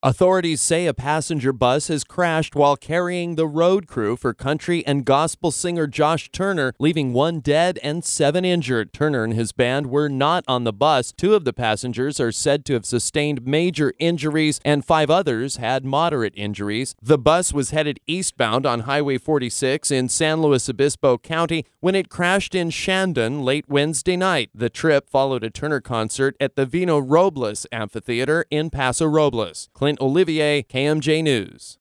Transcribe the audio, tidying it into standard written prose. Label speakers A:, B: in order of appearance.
A: Authorities say a passenger bus has crashed while carrying the road crew for country and gospel singer Josh Turner, leaving 1 dead and 7 injured. Turner and his band were not on the bus. 2 of the passengers are said to have sustained major injuries, and 5 others had moderate injuries. The bus was headed eastbound on Highway 46 in San Luis Obispo County when it crashed in Shandon late Wednesday night. The trip followed a Turner concert at the Vino Robles Amphitheater in Paso Robles. Clint Olivier, KMJ News.